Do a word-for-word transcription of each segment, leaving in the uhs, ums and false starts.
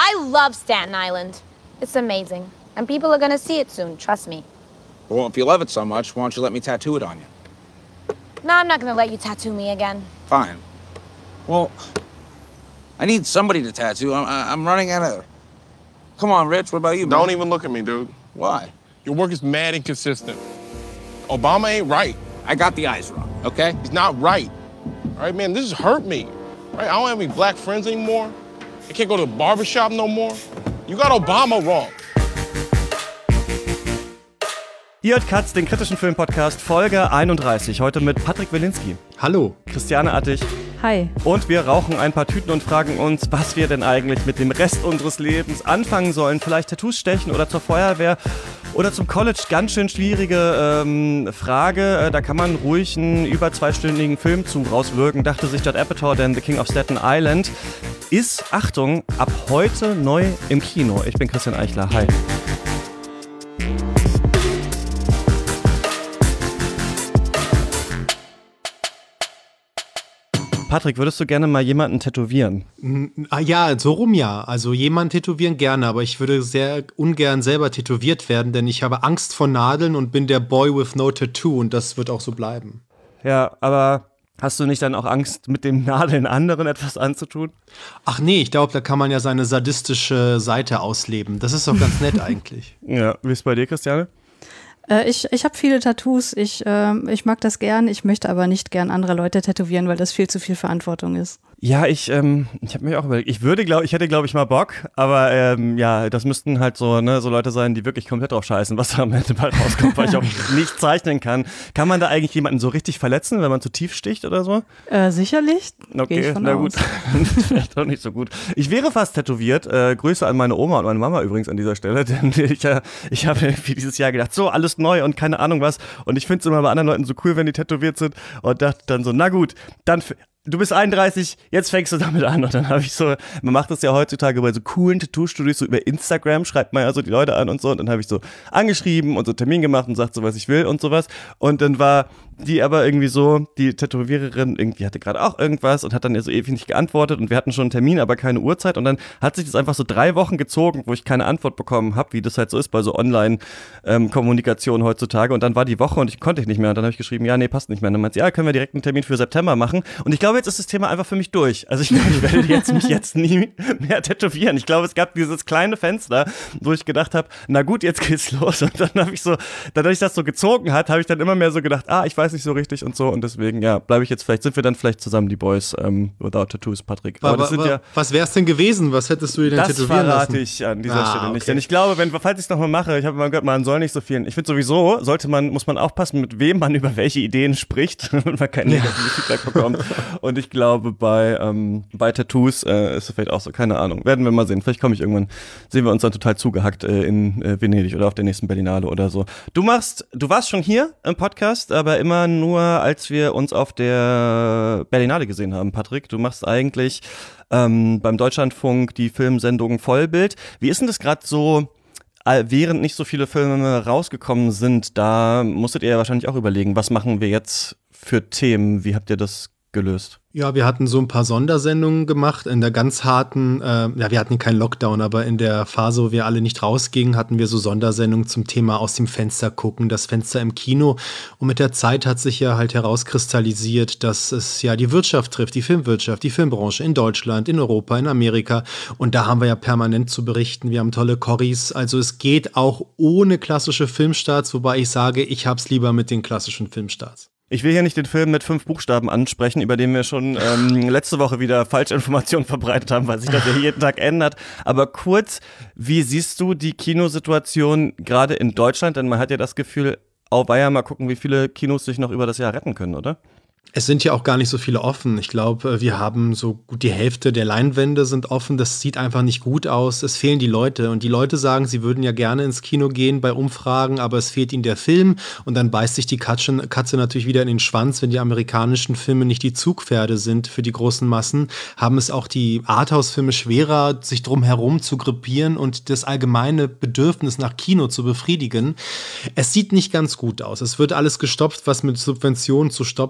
I love Staten Island. It's amazing. And people are gonna see it soon, trust me. Well, if you love it so much, why don't you let me tattoo it on you? No, I'm not gonna let you tattoo me again. Fine. Well, I need somebody to tattoo. I'm, I'm running out of... Come on, Rich, what about you, man? Don't even look at me, dude. Why? Your work is mad inconsistent. Obama ain't right. I got the eyes wrong, okay? He's not right. All right, man, this has hurt me. Right? I don't have any black friends anymore. I can't go to the barbershop no more. You got Obama wrong. Ihr hört Katz, den kritischen Filmpodcast, Folge einunddreißig. Heute mit Patrick Wilinski. Hallo. Christiane Attig. Hi. Und wir rauchen ein paar Tüten und fragen uns, was wir denn eigentlich mit dem Rest unseres Lebens anfangen sollen. Vielleicht Tattoos stechen oder zur Feuerwehr oder zum College. Ganz schön schwierige ähm, Frage. Da kann man ruhig einen über zweistündigen Film zu rauswirken, dachte sich Judd Apatow, denn The King of Staten Island ist, Achtung, ab heute neu im Kino. Ich bin Christian Eichler. Hi. Patrick, würdest du gerne mal jemanden tätowieren? Ah, ja, so rum ja. Also jemanden tätowieren gerne, aber ich würde sehr ungern selber tätowiert werden, denn ich habe Angst vor Nadeln und bin der Boy with no Tattoo und das wird auch so bleiben. Ja, aber hast du nicht dann auch Angst, mit den Nadeln anderen etwas anzutun? Ach nee, ich glaube, da kann man ja seine sadistische Seite ausleben. Das ist doch ganz nett eigentlich. Ja, wie ist es bei dir, Christiane? Ich, ich habe viele Tattoos, ich, äh, ich mag das gern, ich möchte aber nicht gern andere Leute tätowieren, weil das viel zu viel Verantwortung ist. Ja, ich, ähm, ich habe mir auch überlegt, ich würde, glaube ich, hätte, glaube ich, mal Bock, aber ähm, ja, das müssten halt so, ne, so Leute sein, die wirklich komplett drauf scheißen, was da am Ende mal rauskommt, weil ich auch nicht zeichnen kann. Kann man da eigentlich jemanden so richtig verletzen, wenn man zu tief sticht oder so? Äh, sicherlich. Okay, na gut. Vielleicht auch nicht so gut. Ich wäre fast tätowiert. Äh, Grüße an meine Oma und meine Mama übrigens an dieser Stelle, denn ich, äh, ich habe irgendwie dieses Jahr gedacht, so, alles neu und keine Ahnung was. Und ich finde es immer bei anderen Leuten so cool, wenn die tätowiert sind und dachte dann so, na gut, dann... F- Du bist einunddreißig, jetzt fängst du damit an. Und dann habe ich so, man macht das ja heutzutage bei so coolen Tattoo-Studios, so über Instagram schreibt man ja so die Leute an und so. Und dann habe ich so angeschrieben und so Termin gemacht und sagt so, was ich will und sowas. Und dann war die aber irgendwie so, die Tätowiererin irgendwie hatte gerade auch irgendwas und hat dann so ewig nicht geantwortet. Und wir hatten schon einen Termin, aber keine Uhrzeit. Und dann hat sich das einfach so drei Wochen gezogen, wo ich keine Antwort bekommen habe, wie das halt so ist bei so Online-Kommunikation ähm, heutzutage. Und dann war die Woche und ich konnte nicht mehr. Und dann habe ich geschrieben, ja, nee, passt nicht mehr. Und dann meinte sie, ja, können wir direkt einen Termin für September machen. Und ich glaube, jetzt ist das Thema einfach für mich durch. Also ich glaube, ich werde jetzt mich jetzt nie mehr tätowieren. Ich glaube, es gab dieses kleine Fenster, wo ich gedacht habe, na gut, jetzt geht's los. Und dann habe ich so, dadurch, dass das so gezogen hat, habe ich dann immer mehr so gedacht, ah, ich weiß nicht so richtig und so. Und deswegen, ja, bleibe ich jetzt vielleicht, sind wir dann vielleicht zusammen die Boys ähm, without Tattoos, Patrick. Aber, aber das sind aber, ja, was wär's denn gewesen? Was hättest du dir denn tätowieren lassen? Das verrate ich an dieser ah, Stelle nicht. Okay. Denn ich glaube, wenn, falls ich es nochmal mache, ich habe mal gehört, man soll nicht so viel. Ich finde sowieso, sollte man, muss man aufpassen, mit wem man über welche Ideen spricht, wenn man kein negatives Feedback bekommt. Und ich glaube, bei, ähm, bei Tattoos äh, ist es vielleicht auch so, keine Ahnung. Werden wir mal sehen. Vielleicht komme ich irgendwann, sehen wir uns dann total zugehackt äh, in äh, Venedig oder auf der nächsten Berlinale oder so. Du machst, du warst schon hier im Podcast, aber immer nur, als wir uns auf der Berlinale gesehen haben, Patrick. Du machst eigentlich ähm, beim Deutschlandfunk die Filmsendung Vollbild. Wie ist denn das gerade so, während nicht so viele Filme rausgekommen sind? Da musstet ihr ja wahrscheinlich auch überlegen, was machen wir jetzt für Themen? Wie habt ihr das gelöst? Ja, wir hatten so ein paar Sondersendungen gemacht in der ganz harten, äh, ja, wir hatten keinen Lockdown, aber in der Phase, wo wir alle nicht rausgingen, hatten wir so Sondersendungen zum Thema aus dem Fenster gucken, das Fenster im Kino. Und mit der Zeit hat sich ja halt herauskristallisiert, dass es ja die Wirtschaft trifft, die Filmwirtschaft, die Filmbranche in Deutschland, in Europa, in Amerika. Und da haben wir ja permanent zu berichten. Wir haben tolle Corris. Also es geht auch ohne klassische Filmstarts, wobei ich sage, ich hab's lieber mit den klassischen Filmstarts. Ich will hier nicht den Film mit fünf Buchstaben ansprechen, über den wir schon ähm, letzte Woche wieder Falschinformationen verbreitet haben, weil sich das ja jeden Tag ändert. Aber kurz, wie siehst du die Kinosituation gerade in Deutschland? Denn man hat ja das Gefühl, auweia, mal gucken, wie viele Kinos sich noch über das Jahr retten können, oder? Es sind ja auch gar nicht so viele offen. Ich glaube, wir haben so gut die Hälfte der Leinwände sind offen. Das sieht einfach nicht gut aus. Es fehlen die Leute. Und die Leute sagen, sie würden ja gerne ins Kino gehen bei Umfragen, aber es fehlt ihnen der Film. Und dann beißt sich die Katze, Katze natürlich wieder in den Schwanz, wenn die amerikanischen Filme nicht die Zugpferde sind für die großen Massen. Haben es auch die Arthouse-Filme schwerer, sich drum herum zu gruppieren und das allgemeine Bedürfnis nach Kino zu befriedigen. Es sieht nicht ganz gut aus. Es wird alles gestopft, was mit Subventionen zu stopfen ist.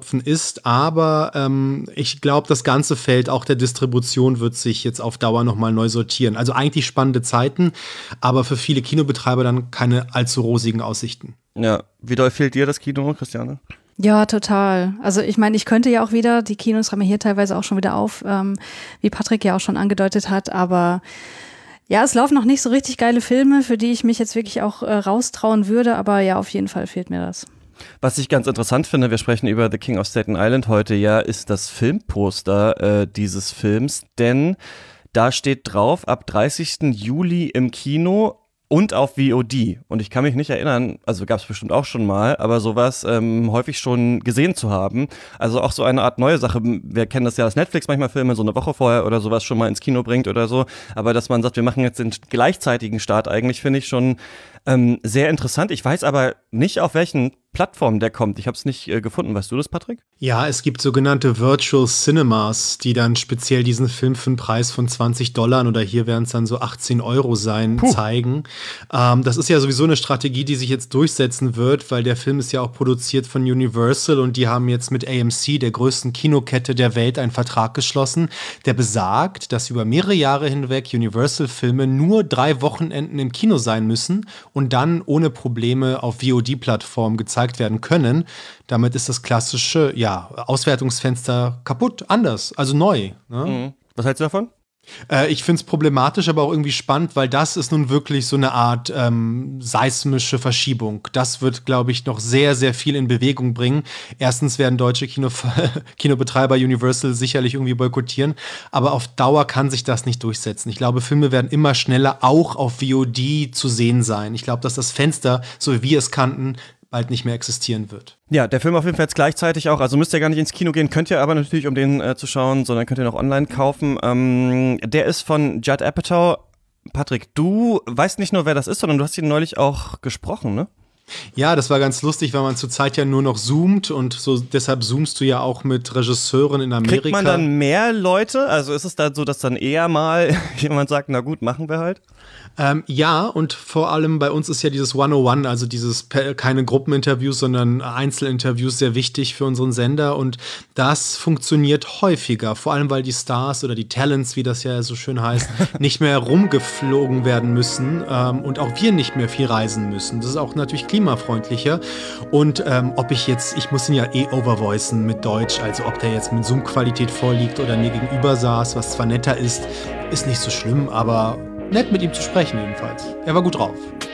genutzt, aber ähm, ich glaube, das ganze Feld auch der Distribution wird sich jetzt auf Dauer nochmal neu sortieren. Also eigentlich spannende Zeiten, aber für viele Kinobetreiber dann keine allzu rosigen Aussichten. Ja, wie doll fehlt dir das Kino, Christiane? Ja, total. Also ich meine, ich könnte ja auch wieder, die Kinos haben ja hier teilweise auch schon wieder auf, ähm, wie Patrick ja auch schon angedeutet hat, aber ja, es laufen noch nicht so richtig geile Filme, für die ich mich jetzt wirklich auch äh, raustrauen würde, aber ja, auf jeden Fall fehlt mir das. Was ich ganz interessant finde, wir sprechen über The King of Staten Island heute ja, ist das Filmposter äh, dieses Films, denn da steht drauf, ab dreißigsten Juli im Kino und auf V O D. Und ich kann mich nicht erinnern, also gab es bestimmt auch schon mal, aber sowas ähm, häufig schon gesehen zu haben. Also auch so eine Art neue Sache. Wir kennen das ja, dass Netflix manchmal Filme so eine Woche vorher oder sowas schon mal ins Kino bringt oder so. Aber dass man sagt, wir machen jetzt den gleichzeitigen Start eigentlich, finde ich schon ähm, sehr interessant. Ich weiß aber nicht, auf welchen Plattform der kommt. Ich habe es nicht äh, gefunden. Weißt du das, Patrick? Ja, es gibt sogenannte Virtual Cinemas, die dann speziell diesen Film für einen Preis von zwanzig Dollar oder hier werden es dann so achtzehn Euro sein, Puh. zeigen. Ähm, das ist ja sowieso eine Strategie, die sich jetzt durchsetzen wird, weil der Film ist ja auch produziert von Universal und die haben jetzt mit A M C, der größten Kinokette der Welt, einen Vertrag geschlossen, der besagt, dass über mehrere Jahre hinweg Universal-Filme nur drei Wochenenden im Kino sein müssen und dann ohne Probleme auf V O D-Plattformen gezeigt werden können. Damit ist das klassische, ja, Auswertungsfenster kaputt, anders, also neu. Ne? Mhm. Was hältst du davon? Äh, ich finde es problematisch, aber auch irgendwie spannend, weil das ist nun wirklich so eine Art ähm, seismische Verschiebung. Das wird, glaube ich, noch sehr, sehr viel in Bewegung bringen. Erstens werden deutsche Kino- Kinobetreiber Universal sicherlich irgendwie boykottieren, aber auf Dauer kann sich das nicht durchsetzen. Ich glaube, Filme werden immer schneller auch auf V O D zu sehen sein. Ich glaube, dass das Fenster, so wie wir es kannten, bald nicht mehr existieren wird. Ja, der Film auf jeden Fall jetzt gleichzeitig auch, also müsst ihr gar nicht ins Kino gehen, könnt ihr aber natürlich, um den äh, zu schauen, sondern könnt ihr noch online kaufen. Ähm, der ist von Judd Apatow. Patrick, du weißt nicht nur, wer das ist, sondern du hast ihn neulich auch gesprochen, ne? Ja, das war ganz lustig, weil man zurzeit ja nur noch zoomt und so deshalb zoomst du ja auch mit Regisseuren in Amerika. Kriegt man dann mehr Leute? Also ist es dann so, dass dann eher mal jemand sagt, na gut, machen wir halt? Ähm, ja, und vor allem bei uns ist ja dieses hundertundeins, also dieses keine Gruppeninterviews, sondern Einzelinterviews sehr wichtig für unseren Sender und das funktioniert häufiger, vor allem weil die Stars oder die Talents, wie das ja so schön heißt, nicht mehr rumgeflogen werden müssen ähm, und auch wir nicht mehr viel reisen müssen. Das ist auch natürlich klimafreundlicher und ähm, ob ich jetzt, ich muss ihn ja eh overvoicen mit Deutsch, also ob der jetzt mit Zoom-Qualität vorliegt oder mir gegenüber saß, was zwar netter ist, ist nicht so schlimm, aber nett mit ihm zu sprechen jedenfalls. Er war gut drauf.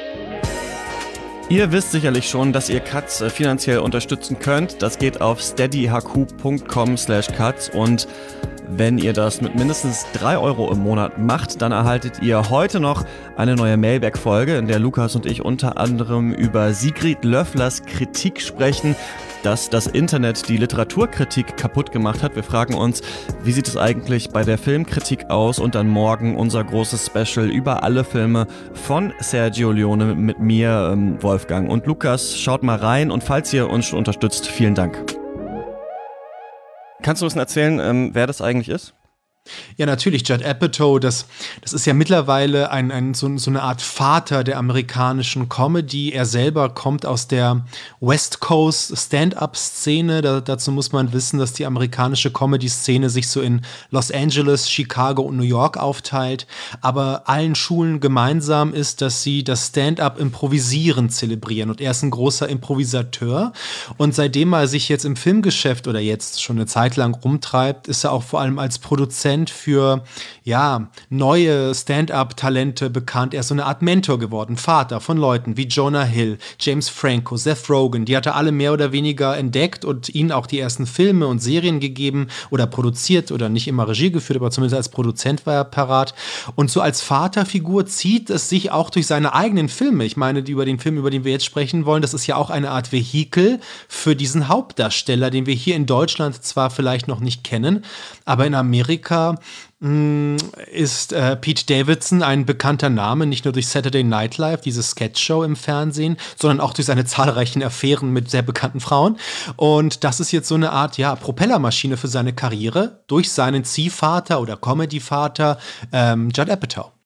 Ihr wisst sicherlich schon, dass ihr Katz äh, finanziell unterstützen könnt. Das geht auf steadyhq.com slash katz und wenn ihr das mit mindestens drei Euro im Monat macht, dann erhaltet ihr heute noch eine neue Mailback-Folge, in der Lukas und ich unter anderem über Sigrid Löfflers Kritik sprechen, dass das Internet die Literaturkritik kaputt gemacht hat. Wir fragen uns, wie sieht es eigentlich bei der Filmkritik aus? Und dann morgen unser großes Special über alle Filme von Sergio Leone mit mir, Wolfgang und Lukas. Schaut mal rein und falls ihr uns schon unterstützt, vielen Dank. Kannst du uns erzählen, ähm, wer das eigentlich ist? Ja, natürlich, Judd Apatow, das, das ist ja mittlerweile ein, ein, so, so eine Art Vater der amerikanischen Comedy. Er selber kommt aus der West Coast Stand-up-Szene. Da, dazu muss man wissen, dass die amerikanische Comedy-Szene sich so in Los Angeles, Chicago und New York aufteilt. Aber allen Schulen gemeinsam ist, dass sie das Stand-up-Improvisieren zelebrieren. Und er ist ein großer Improvisateur. Und seitdem er sich jetzt im Filmgeschäft oder jetzt schon eine Zeit lang rumtreibt, ist er auch vor allem als Produzent für ja, neue Stand-up-Talente bekannt. Er ist so eine Art Mentor geworden, Vater von Leuten wie Jonah Hill, James Franco, Seth Rogen. Die hat er alle mehr oder weniger entdeckt und ihnen auch die ersten Filme und Serien gegeben oder produziert oder nicht immer Regie geführt, aber zumindest als Produzent war er parat. Und so als Vaterfigur zieht es sich auch durch seine eigenen Filme. Ich meine, die, über den Film, über den wir jetzt sprechen wollen, das ist ja auch eine Art Vehikel für diesen Hauptdarsteller, den wir hier in Deutschland zwar vielleicht noch nicht kennen, aber in Amerika ist äh, Pete Davidson ein bekannter Name, nicht nur durch Saturday Night Live, diese Sketchshow im Fernsehen, sondern auch durch seine zahlreichen Affären mit sehr bekannten Frauen. Und das ist jetzt so eine Art, ja, Propellermaschine für seine Karriere durch seinen Ziehvater oder Comedy-Vater ähm, Judd Apatow.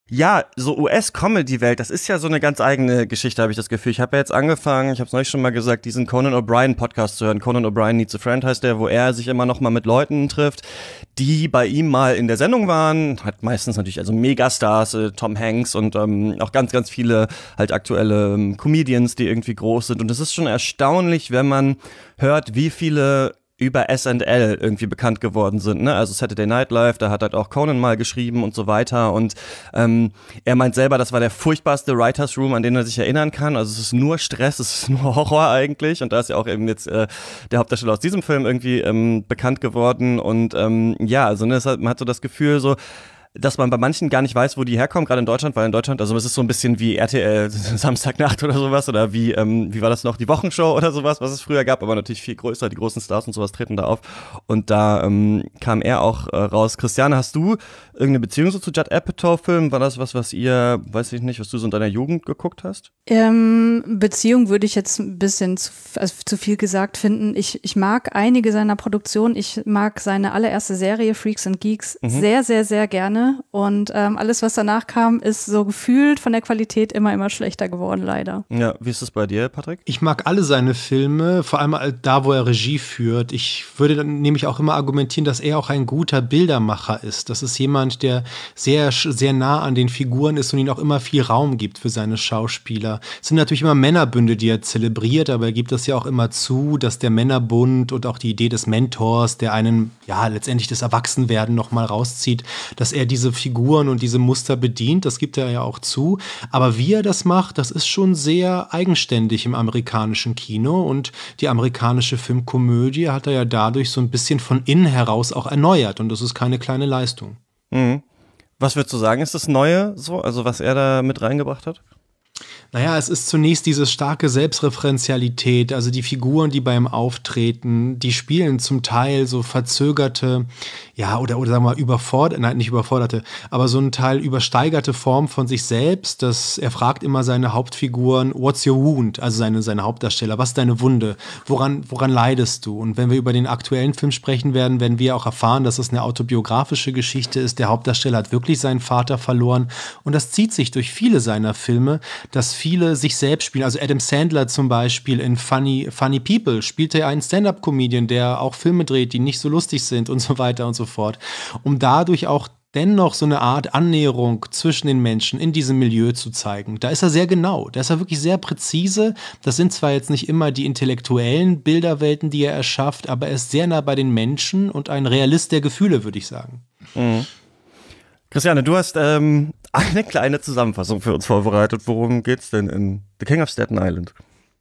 Ja, so U S-Comedy-Welt, das ist ja so eine ganz eigene Geschichte, habe ich das Gefühl. Ich habe ja jetzt angefangen, ich habe es neulich schon mal gesagt, diesen Conan O'Brien-Podcast zu hören. Conan O'Brien Needs a Friend heißt der, wo er sich immer noch mal mit Leuten trifft, die bei ihm mal in der Sendung waren. Hat meistens natürlich also Megastars, äh, Tom Hanks und ähm, auch ganz, ganz viele halt aktuelle ähm, Comedians, die irgendwie groß sind. Und es ist schon erstaunlich, wenn man hört, wie viele über S and L irgendwie bekannt geworden sind, ne? Also Saturday Night Live, da hat halt auch Conan mal geschrieben und so weiter und ähm, er meint selber, das war der furchtbarste Writers Room, an den er sich erinnern kann. Also es ist nur Stress, es ist nur Horror eigentlich und da ist ja auch eben jetzt äh, der Hauptdarsteller aus diesem Film irgendwie ähm, bekannt geworden und ähm, ja, also ne, es hat, man hat so das Gefühl so, dass man bei manchen gar nicht weiß, wo die herkommen, gerade in Deutschland, weil in Deutschland, also es ist so ein bisschen wie R T L Samstagnacht oder sowas oder wie, ähm, wie war das noch, die Wochenshow oder sowas, was es früher gab, aber natürlich viel größer, die großen Stars und sowas treten da auf und da ähm, kam er auch äh, raus. Christiane, hast du irgendeine Beziehung so zu Judd Apatow-Filmen? War das was, was ihr, weiß ich nicht, was du so in deiner Jugend geguckt hast? Ähm, Beziehung würde ich jetzt ein bisschen zu, also zu viel gesagt finden. Ich, ich mag einige seiner Produktionen. Ich mag seine allererste Serie Freaks and Geeks mhm. sehr, sehr, sehr gerne. Und ähm, alles, was danach kam, ist so gefühlt von der Qualität immer, immer schlechter geworden, leider. Ja, wie ist es bei dir, Patrick? Ich mag alle seine Filme, vor allem da, wo er Regie führt. Ich würde dann nämlich auch immer argumentieren, dass er auch ein guter Bildermacher ist. Das ist jemand, der sehr, sehr nah an den Figuren ist und ihnen auch immer viel Raum gibt für seine Schauspieler. Es sind natürlich immer Männerbünde, die er zelebriert, aber er gibt das ja auch immer zu, dass der Männerbund und auch die Idee des Mentors, der einen, ja, letztendlich das Erwachsenwerden noch mal rauszieht, dass er diese Figuren und diese Muster bedient, das gibt er ja auch zu. Aber wie er das macht, das ist schon sehr eigenständig im amerikanischen Kino und die amerikanische Filmkomödie hat er ja dadurch so ein bisschen von innen heraus auch erneuert und das ist keine kleine Leistung. Mhm. Was würdest du sagen, ist das Neue so, also was er da mit reingebracht hat? Naja, es ist zunächst diese starke Selbstreferenzialität, also die Figuren, die beim Auftreten, die spielen zum Teil so verzögerte, ja, oder, oder sagen wir mal überforderte, nein, nicht überforderte, aber so ein Teil übersteigerte Form von sich selbst, dass er fragt immer seine Hauptfiguren, what's your wound, also seine, seine Hauptdarsteller, was ist deine Wunde, woran, woran leidest du? Und wenn wir über den aktuellen Film sprechen werden, werden wir auch erfahren, dass es eine autobiografische Geschichte ist, der Hauptdarsteller hat wirklich seinen Vater verloren und das zieht sich durch viele seiner Filme, dass viele sich selbst spielen. Also Adam Sandler zum Beispiel in Funny, Funny People spielte einen Stand-up-Comedian, der auch Filme dreht, die nicht so lustig sind und so weiter und so fort. Um dadurch auch dennoch so eine Art Annäherung zwischen den Menschen in diesem Milieu zu zeigen. Da ist er sehr genau, da ist er wirklich sehr präzise. Das sind zwar jetzt nicht immer die intellektuellen Bilderwelten, die er erschafft, aber er ist sehr nah bei den Menschen und ein Realist der Gefühle, würde ich sagen. Mhm. Christiane, du hast ähm, eine kleine Zusammenfassung für uns vorbereitet. Worum geht's denn in The King of Staten Island?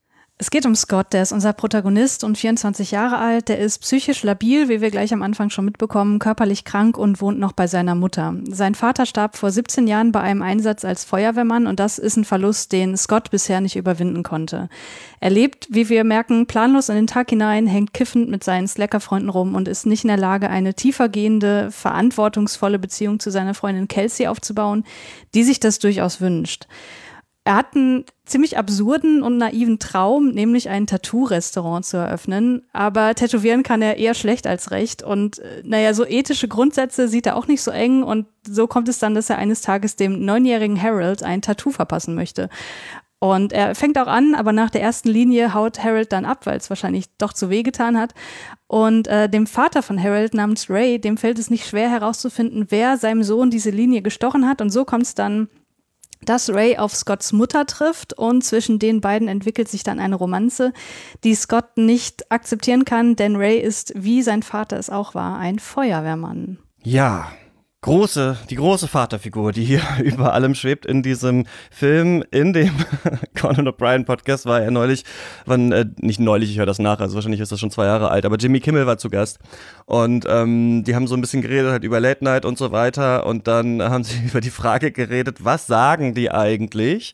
Es geht um Scott, der ist unser Protagonist und vierundzwanzig Jahre alt. Der ist psychisch labil, wie wir gleich am Anfang schon mitbekommen, körperlich krank und wohnt noch bei seiner Mutter. Sein Vater starb vor siebzehn Jahren bei einem Einsatz als Feuerwehrmann und das ist ein Verlust, den Scott bisher nicht überwinden konnte. Er lebt, wie wir merken, planlos in den Tag hinein, hängt kiffend mit seinen Slacker-Freunden rum und ist nicht in der Lage, eine tiefergehende, verantwortungsvolle Beziehung zu seiner Freundin Kelsey aufzubauen, die sich das durchaus wünscht. Er hat einen ziemlich absurden und naiven Traum, nämlich ein Tattoo-Restaurant zu eröffnen. Aber tätowieren kann er eher schlecht als recht. Und naja, so ethische Grundsätze sieht er auch nicht so eng. Und so kommt es dann, dass er eines Tages dem neunjährigen Harold ein Tattoo verpassen möchte. Und er fängt auch an, aber nach der ersten Linie haut Harold dann ab, weil es wahrscheinlich doch zu weh getan hat. Und äh, dem Vater von Harold namens Ray, dem fällt es nicht schwer herauszufinden, wer seinem Sohn diese Linie gestochen hat. Und so kommt es dann, dass Ray auf Scotts Mutter trifft und zwischen den beiden entwickelt sich dann eine Romanze, die Scott nicht akzeptieren kann, denn Ray ist, wie sein Vater es auch war, ein Feuerwehrmann. Ja, große, die große Vaterfigur, die hier über allem schwebt in diesem Film, in dem Conan O'Brien Podcast war er neulich, wann, äh, nicht neulich, ich höre das nach, also wahrscheinlich ist das schon zwei Jahre alt, aber Jimmy Kimmel war zu Gast und ähm, die haben so ein bisschen geredet halt über Late Night und so weiter und dann haben sie über die Frage geredet, was sagen die eigentlich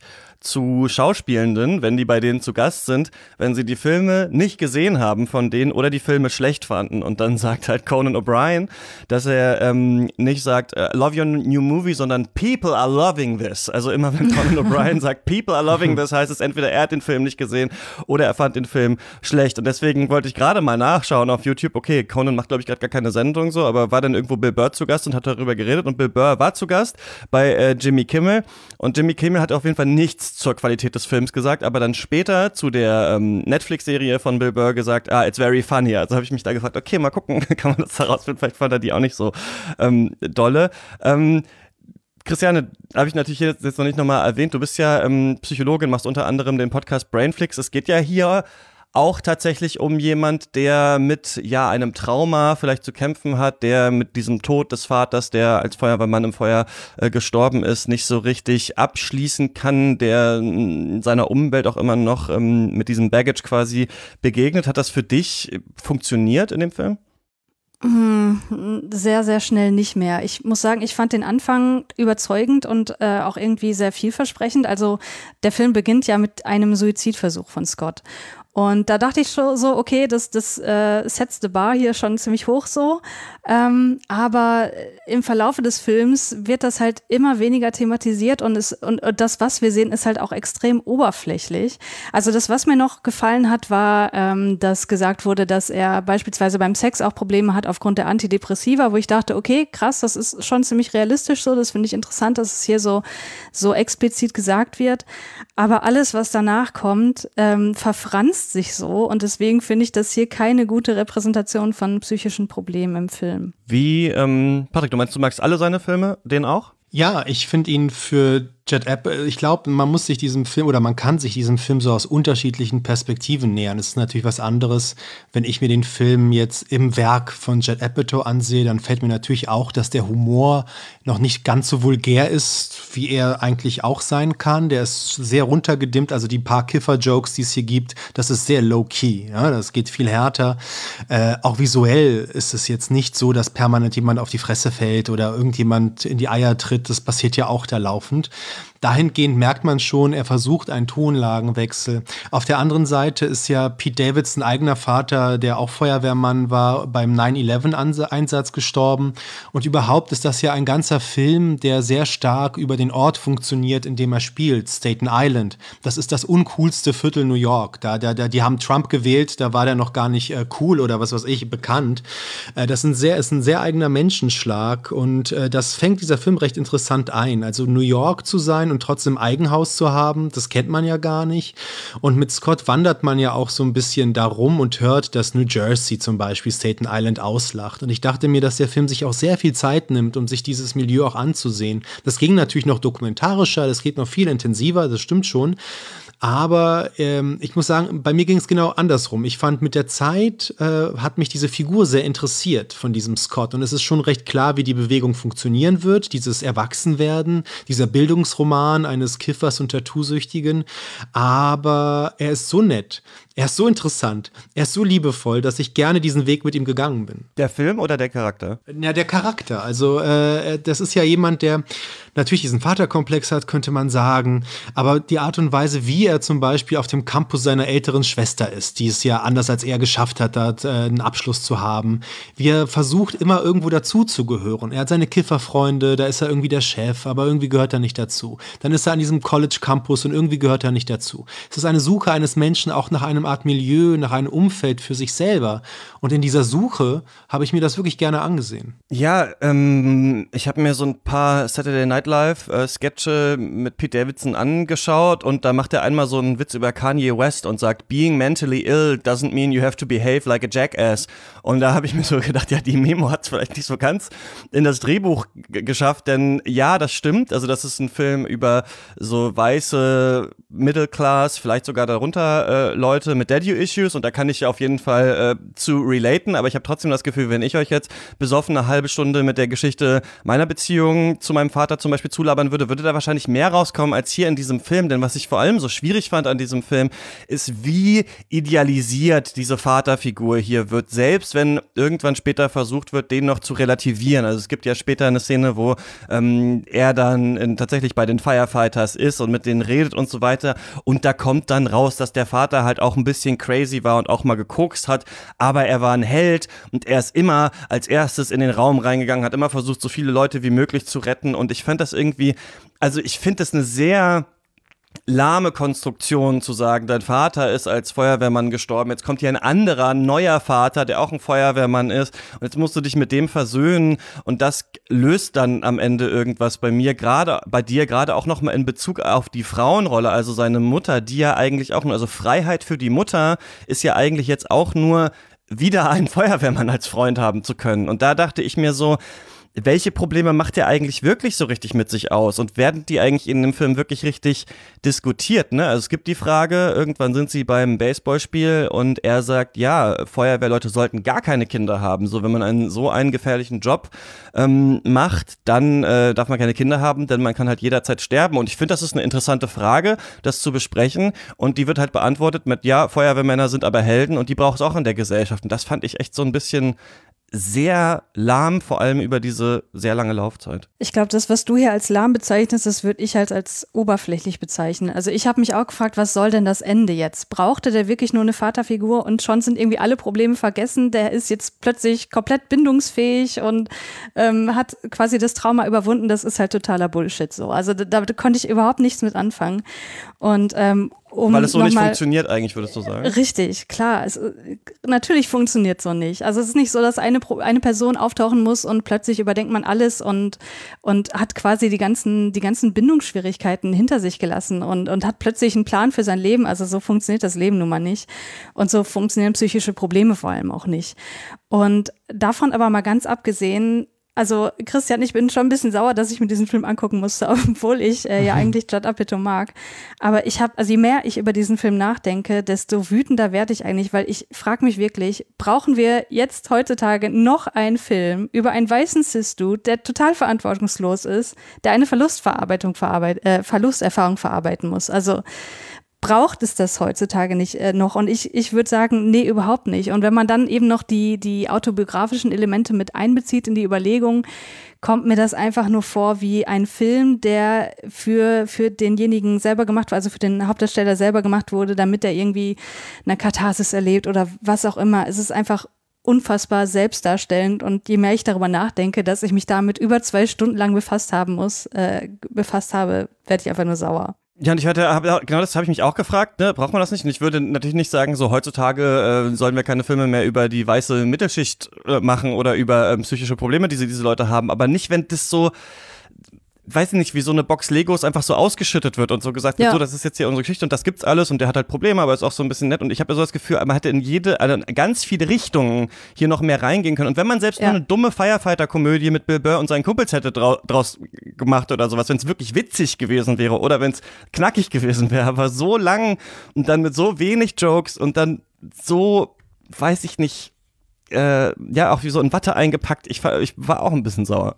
zu Schauspielenden, wenn die bei denen zu Gast sind, wenn sie die Filme nicht gesehen haben von denen oder die Filme schlecht fanden. Und dann sagt halt Conan O'Brien, dass er ähm, nicht sagt, uh, love your new movie, sondern people are loving this. Also immer wenn Conan O'Brien sagt, people are loving this, heißt es entweder er hat den Film nicht gesehen oder er fand den Film schlecht. Und deswegen wollte ich gerade mal nachschauen auf YouTube, okay, Conan macht glaube ich gerade gar keine Sendung so, aber war dann irgendwo Bill Burr zu Gast und hat darüber geredet und Bill Burr war zu Gast bei äh, Jimmy Kimmel und Jimmy Kimmel hat auf jeden Fall nichts zur Qualität des Films gesagt, aber dann später zu der ähm, Netflix-Serie von Bill Burr gesagt, ah, it's very funny. Also habe ich mich da gefragt, okay, mal gucken, kann man das herausfinden, vielleicht fand er die auch nicht so ähm, dolle. Ähm, Christiane, habe ich natürlich jetzt, jetzt noch nicht nochmal erwähnt, du bist ja ähm, Psychologin, machst unter anderem den Podcast Brainflix. Es geht ja hier auch tatsächlich um jemand, der mit ja einem Trauma vielleicht zu kämpfen hat, der mit diesem Tod des Vaters, der als Feuerwehrmann im Feuer äh, gestorben ist, nicht so richtig abschließen kann, der in seiner Umwelt auch immer noch ähm, mit diesem Baggage quasi begegnet. Hat das für dich funktioniert in dem Film? Sehr, sehr schnell nicht mehr. Ich muss sagen, ich fand den Anfang überzeugend und äh, auch irgendwie sehr vielversprechend. Also der Film beginnt ja mit einem Suizidversuch von Scott. Und da dachte ich schon so, okay, das, das äh, setzt the bar hier schon ziemlich hoch so. Ähm, aber im Verlaufe des Films wird das halt immer weniger thematisiert und, es, und, und das, was wir sehen, ist halt auch extrem oberflächlich. Also das, was mir noch gefallen hat, war, ähm, dass gesagt wurde, dass er beispielsweise beim Sex auch Probleme hat aufgrund der Antidepressiva, wo ich dachte, okay, krass, das ist schon ziemlich realistisch so. Das finde ich interessant, dass es hier so, so explizit gesagt wird. Aber alles, was danach kommt, ähm, verfranst sich so und deswegen finde ich das hier keine gute Repräsentation von psychischen Problemen im Film. Wie, ähm, Patrick, du meinst, du magst alle seine Filme, den auch? Ja, ich finde ihn für Judd Apatow, ich glaube, man muss sich diesem Film oder man kann sich diesem Film so aus unterschiedlichen Perspektiven nähern. Es ist natürlich was anderes, wenn ich mir den Film jetzt im Werk von Judd Apatow ansehe, dann fällt mir natürlich auch, dass der Humor noch nicht ganz so vulgär ist, wie er eigentlich auch sein kann. Der ist sehr runtergedimmt, also die paar Kiffer-Jokes, die es hier gibt, das ist sehr low-key. Ja? Das geht viel härter. Äh, auch visuell ist es jetzt nicht so, dass permanent jemand auf die Fresse fällt oder irgendjemand in die Eier tritt. Das passiert ja auch da laufend. Dahingehend merkt man schon, er versucht einen Tonlagenwechsel. Auf der anderen Seite ist ja Pete Davidson, eigener Vater, der auch Feuerwehrmann war, beim nine eleven Einsatz gestorben. Und überhaupt ist das ja ein ganzer Film, der sehr stark über den Ort funktioniert, in dem er spielt, Staten Island. Das ist das uncoolste Viertel New York. Da, da, da, die haben Trump gewählt, da war der noch gar nicht äh, cool oder was weiß ich, bekannt. Äh, das ist ein, sehr, ist ein sehr eigener Menschenschlag und äh, das fängt dieser Film recht interessant ein. Also New York zu sein und trotzdem Eigenhaus zu haben, das kennt man ja gar nicht. Und mit Scott wandert man ja auch so ein bisschen darum und hört, dass New Jersey zum Beispiel Staten Island auslacht. Und ich dachte mir, dass der Film sich auch sehr viel Zeit nimmt, um sich dieses Milieu auch anzusehen. Das ging natürlich noch dokumentarischer, das geht noch viel intensiver, das stimmt schon. Aber ähm, ich muss sagen, bei mir ging es genau andersrum. Ich fand, mit der Zeit äh, hat mich diese Figur sehr interessiert von diesem Scott. Und es ist schon recht klar, wie die Bewegung funktionieren wird. Dieses Erwachsenwerden, dieser Bildungsroman eines Kiffers und Tattoo-Süchtigen. Aber er ist so nett. Er ist so interessant, er ist so liebevoll, dass ich gerne diesen Weg mit ihm gegangen bin. Der Film oder der Charakter? Ja, der Charakter. Also äh, das ist ja jemand, der natürlich diesen Vaterkomplex hat, könnte man sagen. Aber die Art und Weise, wie er zum Beispiel auf dem Campus seiner älteren Schwester ist, die es ja anders als er geschafft hat, da äh, einen Abschluss zu haben. Wie er versucht, immer irgendwo dazuzugehören. Er hat seine Kifferfreunde, da ist er irgendwie der Chef, aber irgendwie gehört er nicht dazu. Dann ist er an diesem College-Campus und irgendwie gehört er nicht dazu. Es ist eine Suche eines Menschen auch nach einem Art Milieu, nach einem Umfeld für sich selber. Und in dieser Suche habe ich mir das wirklich gerne angesehen. Ja, ähm, ich habe mir so ein paar Saturday Night Live äh, Sketche mit Pete Davidson angeschaut und da macht er einmal so einen Witz über Kanye West und sagt, being mentally ill doesn't mean you have to behave like a jackass. Und da habe ich mir so gedacht, ja, die Memo hat es vielleicht nicht so ganz in das Drehbuch g- geschafft, denn ja, das stimmt. Also das ist ein Film über so weiße Middle Class, vielleicht sogar darunter äh, Leute mit Daddy-Issues und da kann ich ja auf jeden Fall äh, zu relaten, aber ich habe trotzdem das Gefühl, wenn ich euch jetzt besoffen eine halbe Stunde mit der Geschichte meiner Beziehung zu meinem Vater zum Beispiel zulabern würde, würde da wahrscheinlich mehr rauskommen als hier in diesem Film, denn was ich vor allem so schwierig schwierig fand an diesem Film, ist, wie idealisiert diese Vaterfigur hier wird, selbst wenn irgendwann später versucht wird, den noch zu relativieren. Also es gibt ja später eine Szene, wo ähm, er dann in, tatsächlich bei den Firefighters ist und mit denen redet und so weiter und da kommt dann raus, dass der Vater halt auch ein bisschen crazy war und auch mal gekokst hat, aber er war ein Held und er ist immer als erstes in den Raum reingegangen, hat immer versucht, so viele Leute wie möglich zu retten und ich fand das irgendwie, also ich finde das eine sehr lahme Konstruktion zu sagen, dein Vater ist als Feuerwehrmann gestorben, jetzt kommt hier ein anderer, neuer Vater, der auch ein Feuerwehrmann ist und jetzt musst du dich mit dem versöhnen und das löst dann am Ende irgendwas bei mir, gerade bei dir, gerade auch nochmal in Bezug auf die Frauenrolle, also seine Mutter, die ja eigentlich auch nur, also Freiheit für die Mutter ist ja eigentlich jetzt auch nur, wieder einen Feuerwehrmann als Freund haben zu können und da dachte ich mir so, welche Probleme macht er eigentlich wirklich so richtig mit sich aus und werden die eigentlich in dem Film wirklich richtig diskutiert, ne? Also es gibt die Frage, irgendwann sind sie beim Baseballspiel und er sagt, ja, Feuerwehrleute sollten gar keine Kinder haben, so wenn man einen so einen gefährlichen Job ähm, macht, dann äh, darf man keine Kinder haben, denn man kann halt jederzeit sterben und ich finde, das ist eine interessante Frage, das zu besprechen und die wird halt beantwortet mit, ja, Feuerwehrmänner sind aber Helden und die braucht es auch in der Gesellschaft und das fand ich echt so ein bisschen sehr lahm, vor allem über diese sehr lange Laufzeit. Ich glaube, das, was du hier als lahm bezeichnest, das würde ich halt als oberflächlich bezeichnen. Also ich habe mich auch gefragt, was soll denn das Ende jetzt? Brauchte der wirklich nur eine Vaterfigur und schon sind irgendwie alle Probleme vergessen? Der ist jetzt plötzlich komplett bindungsfähig und ähm, hat quasi das Trauma überwunden. Das ist halt totaler Bullshit so. Also da, da konnte ich überhaupt nichts mit anfangen. Und ähm, Um Weil es so nicht mal, funktioniert eigentlich, würdest du sagen? Richtig, klar. Es, natürlich funktioniert so nicht. Also es ist nicht so, dass eine, eine Person auftauchen muss und plötzlich überdenkt man alles und, und hat quasi die ganzen, die ganzen Bindungsschwierigkeiten hinter sich gelassen und, und hat plötzlich einen Plan für sein Leben. Also so funktioniert das Leben nun mal nicht. Und so funktionieren psychische Probleme vor allem auch nicht. Und davon aber mal ganz abgesehen, also Christian, ich bin schon ein bisschen sauer, dass ich mir diesen Film angucken musste, obwohl ich äh, ja eigentlich Judd Apatow mag. Aber ich habe, also je mehr ich über diesen Film nachdenke, desto wütender werde ich eigentlich, weil ich frage mich wirklich, brauchen wir jetzt heutzutage noch einen Film über einen weißen Cis-Dude, der total verantwortungslos ist, der eine Verlustverarbeitung verarbeit, äh, Verlusterfahrung verarbeiten muss? Also braucht es das heutzutage nicht äh, noch? Und ich, ich würde sagen, nee, überhaupt nicht. Und wenn man dann eben noch die, die autobiografischen Elemente mit einbezieht in die Überlegung, kommt mir das einfach nur vor wie ein Film, der für, für denjenigen selber gemacht wurde, also für den Hauptdarsteller selber gemacht wurde, damit er irgendwie eine Katharsis erlebt oder was auch immer. Es ist einfach unfassbar selbstdarstellend und je mehr ich darüber nachdenke, dass ich mich damit über zwei Stunden lang befasst haben muss, äh, befasst habe, werde ich einfach nur sauer. Ja, und ich hatte, hab, genau das habe ich mich auch gefragt, ne? Braucht man das nicht? Und ich würde natürlich nicht sagen, so heutzutage äh, sollen wir keine Filme mehr über die weiße Mittelschicht äh, machen oder über ähm, psychische Probleme, die diese Leute haben, aber nicht, wenn das so, weiß ich nicht, wie so eine Box Legos einfach so ausgeschüttet wird und so gesagt wird, ja. so, das ist jetzt hier unsere Geschichte und das gibt's alles und der hat halt Probleme, aber ist auch so ein bisschen nett und ich habe ja so das Gefühl, man hätte in jede, also in ganz viele Richtungen hier noch mehr reingehen können und wenn man selbst ja. nur eine dumme Firefighter-Komödie mit Bill Burr und seinen Kumpels hätte drau- draus gemacht oder sowas, wenn es wirklich witzig gewesen wäre oder wenn es knackig gewesen wäre, aber so lang und dann mit so wenig Jokes und dann so, weiß ich nicht, äh, ja, auch wie so in Watte eingepackt, ich, ich war auch ein bisschen sauer.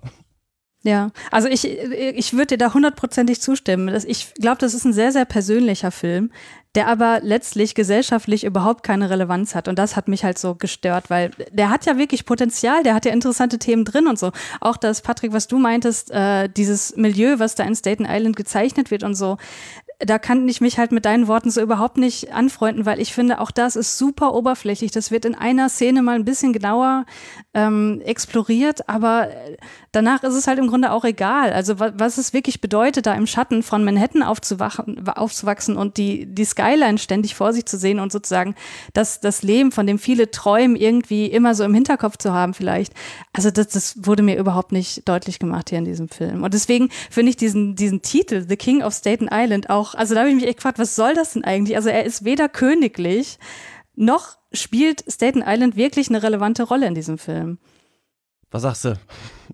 Ja, also ich, ich würde dir da hundertprozentig zustimmen. Ich glaube, das ist ein sehr, sehr persönlicher Film, der aber letztlich gesellschaftlich überhaupt keine Relevanz hat. Und das hat mich halt so gestört, weil der hat ja wirklich Potenzial, der hat ja interessante Themen drin und so. Auch das, Patrick, was du meintest, äh, dieses Milieu, was da in Staten Island gezeichnet wird und so, da kann ich mich halt mit deinen Worten so überhaupt nicht anfreunden, weil ich finde, auch das ist super oberflächlich. Das wird in einer Szene mal ein bisschen genauer ähm, exploriert, aber danach ist es halt im Grunde auch egal. Also was, was es wirklich bedeutet, da im Schatten von Manhattan aufzuwachen, aufzuwachsen und die, die Skyline ständig vor sich zu sehen und sozusagen das, das Leben, von dem viele träumen, irgendwie immer so im Hinterkopf zu haben vielleicht. Also das, das wurde mir überhaupt nicht deutlich gemacht hier in diesem Film. Und deswegen finde ich diesen, diesen Titel, The King of Staten Island, auch also da habe ich mich echt gefragt, was soll das denn eigentlich? Also er ist weder königlich, noch spielt Staten Island wirklich eine relevante Rolle in diesem Film. Was sagst du?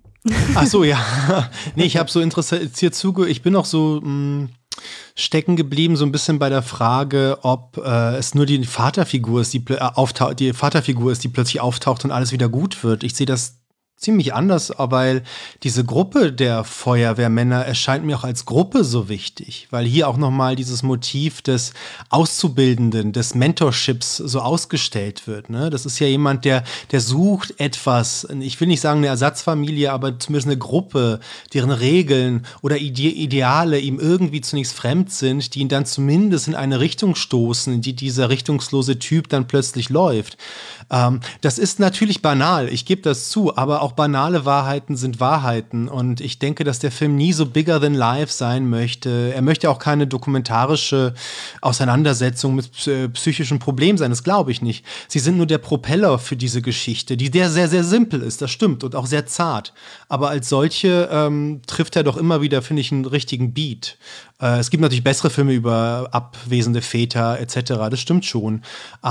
Ach so, ja. Nee, ich habe so interessiert zugehört. Ich bin auch so mh, stecken geblieben, so ein bisschen bei der Frage, ob äh, es nur die Vaterfigur ist, die, äh, auftaucht, die Vaterfigur ist, die plötzlich auftaucht und alles wieder gut wird. Ich sehe das ziemlich anders, weil diese Gruppe der Feuerwehrmänner erscheint mir auch als Gruppe so wichtig, weil hier auch nochmal dieses Motiv des Auszubildenden, des Mentorships so ausgestellt wird. Ne? Das ist ja jemand, der, der sucht etwas, ich will nicht sagen eine Ersatzfamilie, aber zumindest eine Gruppe, deren Regeln oder Ide- Ideale ihm irgendwie zunächst fremd sind, die ihn dann zumindest in eine Richtung stoßen, in die dieser richtungslose Typ dann plötzlich läuft. Ähm, das ist natürlich banal, ich gebe das zu, aber auch banale Wahrheiten sind Wahrheiten und ich denke, dass der Film nie so bigger than life sein möchte. Er möchte auch keine dokumentarische Auseinandersetzung mit psychischen Problemen sein, das glaube ich nicht. Sie sind nur der Propeller für diese Geschichte, die sehr, sehr, sehr simpel ist, das stimmt, und auch sehr zart. Aber als solche ähm, trifft er doch immer wieder, finde ich, einen richtigen Beat. Äh, es gibt natürlich bessere Filme über abwesende Väter et cetera, das stimmt schon.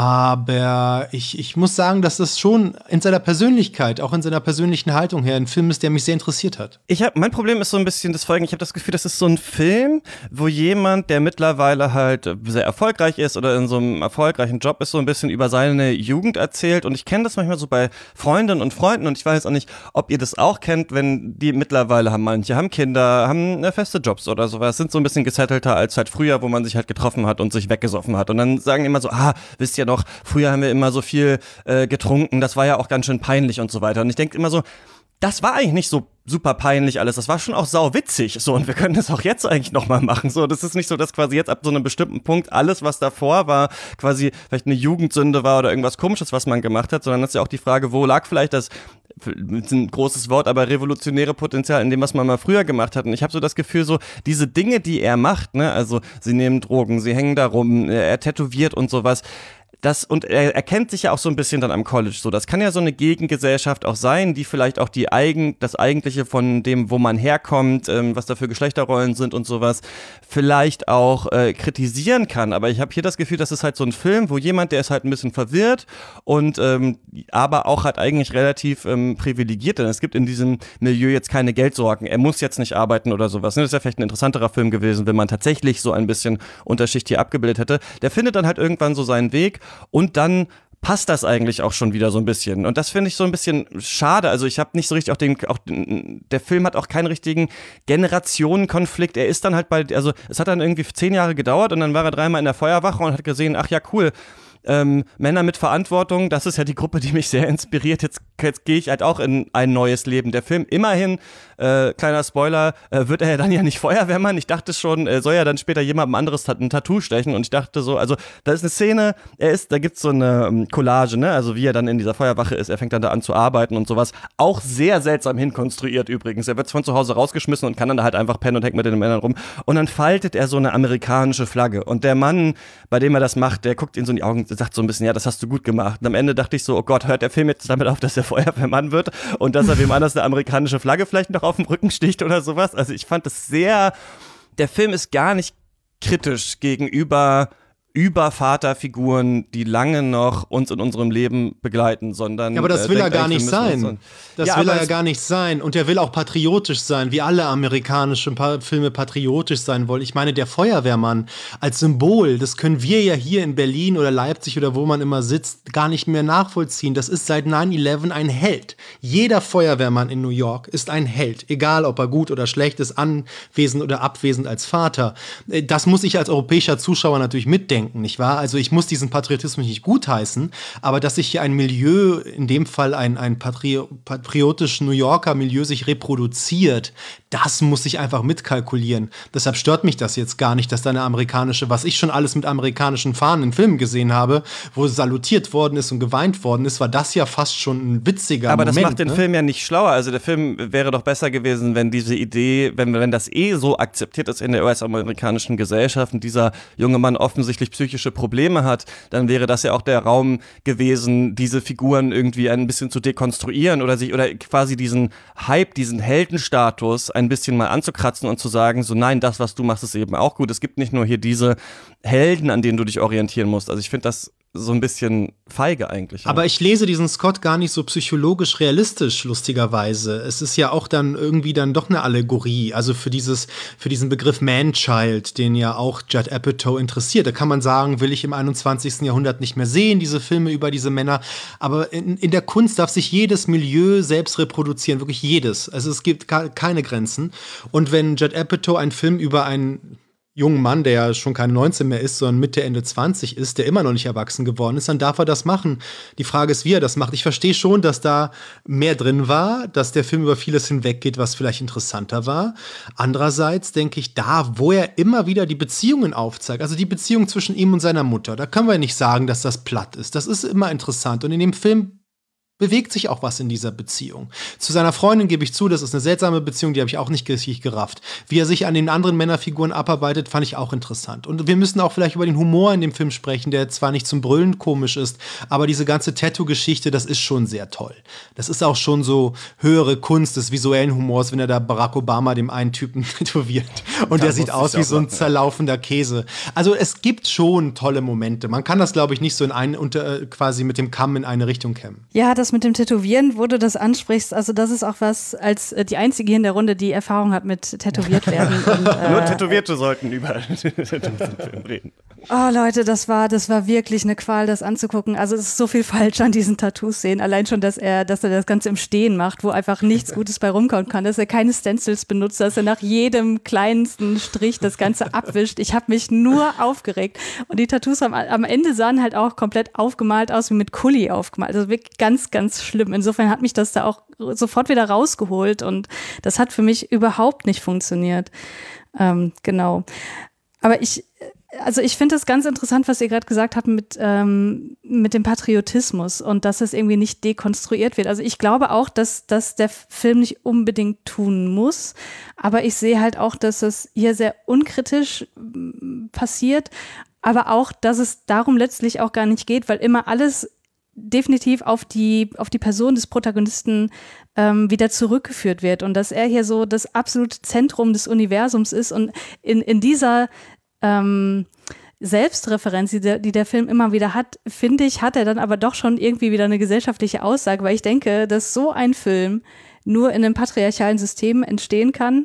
Aber ich, ich muss sagen, dass das schon in seiner Persönlichkeit, auch in seiner persönlichen Haltung her, ein Film ist, der mich sehr interessiert hat. Ich hab, mein Problem ist so ein bisschen das Folgende. Ich habe das Gefühl, das ist so ein Film, wo jemand, der mittlerweile halt sehr erfolgreich ist oder in so einem erfolgreichen Job ist, so ein bisschen über seine Jugend erzählt. Und ich kenne das manchmal so bei Freundinnen und Freunden und ich weiß auch nicht, ob ihr das auch kennt, wenn die mittlerweile haben, manche haben Kinder, haben feste Jobs oder sowas, sind so ein bisschen gesettelter als halt früher, wo man sich halt getroffen hat und sich weggesoffen hat. Und dann sagen immer so, ah, wisst ihr noch, früher haben wir immer so viel äh, getrunken, das war ja auch ganz schön peinlich und so weiter. Und ich denke immer so, das war eigentlich nicht so super peinlich alles, das war schon auch sauwitzig, so, und wir können das auch jetzt eigentlich nochmal machen, so, das ist nicht so, dass quasi jetzt ab so einem bestimmten Punkt alles, was davor war, quasi vielleicht eine Jugendsünde war oder irgendwas Komisches, was man gemacht hat, sondern das ist ja auch die Frage, wo lag vielleicht das, ist ein großes Wort, aber revolutionäre Potenzial in dem, was man mal früher gemacht hat. Und ich habe so das Gefühl, so diese Dinge, die er macht, ne, also sie nehmen Drogen, sie hängen da rum, er tätowiert und sowas, das, und er erkennt sich ja auch so ein bisschen dann am College so. Das kann ja so eine Gegengesellschaft auch sein, die vielleicht auch die eigen, das Eigentliche von dem, wo man herkommt, ähm, was da für Geschlechterrollen sind und sowas, vielleicht auch äh, kritisieren kann. Aber ich habe hier das Gefühl, das ist halt so ein Film, wo jemand, der ist halt ein bisschen verwirrt und ähm, aber auch halt eigentlich relativ ähm, privilegiert, denn es gibt in diesem Milieu jetzt keine Geldsorgen. Er muss jetzt nicht arbeiten oder sowas. Das ist ja vielleicht ein interessanterer Film gewesen, wenn man tatsächlich so ein bisschen Unterschicht hier abgebildet hätte. Der findet dann halt irgendwann so seinen Weg. Und dann passt das eigentlich auch schon wieder so ein bisschen. Und das finde ich so ein bisschen schade. Also ich habe nicht so richtig auch den, auch den, der Film hat auch keinen richtigen Generationenkonflikt. Er ist dann halt bei, also es hat dann irgendwie zehn Jahre gedauert und dann war er dreimal in der Feuerwache und hat gesehen, ach ja, cool, Ähm, Männer mit Verantwortung, das ist ja die Gruppe, die mich sehr inspiriert. Jetzt, jetzt gehe ich halt auch in ein neues Leben. Der Film, immerhin, äh, kleiner Spoiler, äh, wird er ja dann ja nicht Feuerwehrmann. Ich dachte schon, er soll ja dann später jemandem anderes ein Tattoo stechen. Und ich dachte so, also da ist eine Szene, er ist, da gibt's so eine um, Collage, ne? Also wie er dann in dieser Feuerwache ist, er fängt dann da an zu arbeiten und sowas. Auch sehr seltsam hinkonstruiert übrigens. Er wird von zu Hause rausgeschmissen und kann dann da halt einfach pennen und hängt mit den Männern rum. Und dann faltet er so eine amerikanische Flagge. Und der Mann, bei dem er das macht, der guckt ihn so in die Augen, sagt so ein bisschen, ja, das hast du gut gemacht. Und am Ende dachte ich so, oh Gott, hört der Film jetzt damit auf, dass er Feuerwehrmann wird und dass er wem anders eine amerikanische Flagge vielleicht noch auf dem Rücken sticht oder sowas. Also ich fand das sehr, der Film ist gar nicht kritisch gegenüber über Vaterfiguren, die lange noch uns in unserem Leben begleiten, sondern ja, aber das will äh, er gar nicht sein. Das ja, will er ja es, gar nicht sein. Und er will auch patriotisch sein, wie alle amerikanischen pa- Filme patriotisch sein wollen. Ich meine, der Feuerwehrmann als Symbol, das können wir ja hier in Berlin oder Leipzig oder wo man immer sitzt, gar nicht mehr nachvollziehen. Das ist seit nine eleven ein Held. Jeder Feuerwehrmann in New York ist ein Held. Egal, ob er gut oder schlecht ist, anwesend oder abwesend als Vater. Das muss ich als europäischer Zuschauer natürlich mitdenken. Nicht wahr? Also ich muss diesen Patriotismus nicht gutheißen, aber dass sich hier ein Milieu, in dem Fall ein, ein patri- patriotisch New Yorker Milieu sich reproduziert, das muss ich einfach mitkalkulieren. Deshalb stört mich das jetzt gar nicht, dass da eine amerikanische, was ich schon alles mit amerikanischen Fahnen in Filmen gesehen habe, wo salutiert worden ist und geweint worden ist, war das ja fast schon ein witziger aber Moment. Aber das macht den ne? Film ja nicht schlauer. Also der Film wäre doch besser gewesen, wenn diese Idee, wenn, wenn das eh so akzeptiert ist in der U S-amerikanischen Gesellschaft und dieser junge Mann offensichtlich psychische Probleme hat, dann wäre das ja auch der Raum gewesen, diese Figuren irgendwie ein bisschen zu dekonstruieren oder sich oder quasi diesen Hype, diesen Heldenstatus ein bisschen mal anzukratzen und zu sagen, so nein, das, was du machst, ist eben auch gut. Es gibt nicht nur hier diese Helden, an denen du dich orientieren musst. Also ich finde das so ein bisschen feige eigentlich. Aber ich lese diesen Scott gar nicht so psychologisch realistisch, lustigerweise. Es ist ja auch dann irgendwie dann doch eine Allegorie, also für dieses, für diesen Begriff Man-Child, den ja auch Judd Apatow interessiert. Da kann man sagen, will ich im einundzwanzigsten Jahrhundert nicht mehr sehen, diese Filme über diese Männer. Aber in, in der Kunst darf sich jedes Milieu selbst reproduzieren, wirklich jedes. Also es gibt keine Grenzen. Und wenn Judd Apatow einen Film über einen jungen Mann, der ja schon kein neunzehn mehr ist, sondern Mitte, Ende zwanzig ist, der immer noch nicht erwachsen geworden ist, dann darf er das machen. Die Frage ist, wie er das macht. Ich verstehe schon, dass da mehr drin war, dass der Film über vieles hinweggeht, was vielleicht interessanter war. Andererseits denke ich, da, wo er immer wieder die Beziehungen aufzeigt, also die Beziehung zwischen ihm und seiner Mutter, da können wir nicht sagen, dass das platt ist. Das ist immer interessant. Und in dem Film bewegt sich auch was in dieser Beziehung. Zu seiner Freundin gebe ich zu, das ist eine seltsame Beziehung, die habe ich auch nicht richtig gerafft. Wie er sich an den anderen Männerfiguren abarbeitet, fand ich auch interessant. Und wir müssen auch vielleicht über den Humor in dem Film sprechen, der zwar nicht zum Brüllen komisch ist, aber diese ganze Tattoo-Geschichte, das ist schon sehr toll. Das ist auch schon so höhere Kunst des visuellen Humors, wenn er da Barack Obama dem einen Typen tätowiert. Und der sieht aus wie so ein zerlaufender Käse. Also es gibt schon tolle Momente. Man kann das, glaube ich, nicht so in einen, unter, quasi mit dem Kamm in eine Richtung kämmen. Ja, das mit dem Tätowieren, wo du das ansprichst, also das ist auch was, als äh, die Einzige hier in der Runde, die Erfahrung hat mit tätowiert werden. Und, äh, Nur Tätowierte sollten über diesen Film reden. Oh Leute, das war, das war wirklich eine Qual, das anzugucken. Also es ist so viel falsch an diesen Tattoos-Szenen. Allein schon, dass er, dass er das Ganze im Stehen macht, wo einfach nichts Gutes bei rumkommen kann, dass er keine Stencils benutzt, dass er nach jedem kleinsten Strich das Ganze abwischt. Ich habe mich nur aufgeregt. Und die Tattoos am, am Ende sahen halt auch komplett aufgemalt aus, wie mit Kuli aufgemalt. Also wirklich ganz, ganz schlimm. Insofern hat mich das da auch sofort wieder rausgeholt und das hat für mich überhaupt nicht funktioniert. Ähm, genau. Aber ich, also ich finde es ganz interessant, was ihr gerade gesagt habt mit, ähm, mit dem Patriotismus und dass es irgendwie nicht dekonstruiert wird. Also ich glaube auch, dass, dass der Film nicht unbedingt tun muss, aber ich sehe halt auch, dass es hier sehr unkritisch passiert, aber auch, dass es darum letztlich auch gar nicht geht, weil immer alles definitiv auf die, auf die Person des Protagonisten ähm, wieder zurückgeführt wird und dass er hier so das absolute Zentrum des Universums ist und in, in dieser ähm, Selbstreferenz, die der, die der Film immer wieder hat, finde ich, hat er dann aber doch schon irgendwie wieder eine gesellschaftliche Aussage, weil ich denke, dass so ein Film nur in einem patriarchalen System entstehen kann.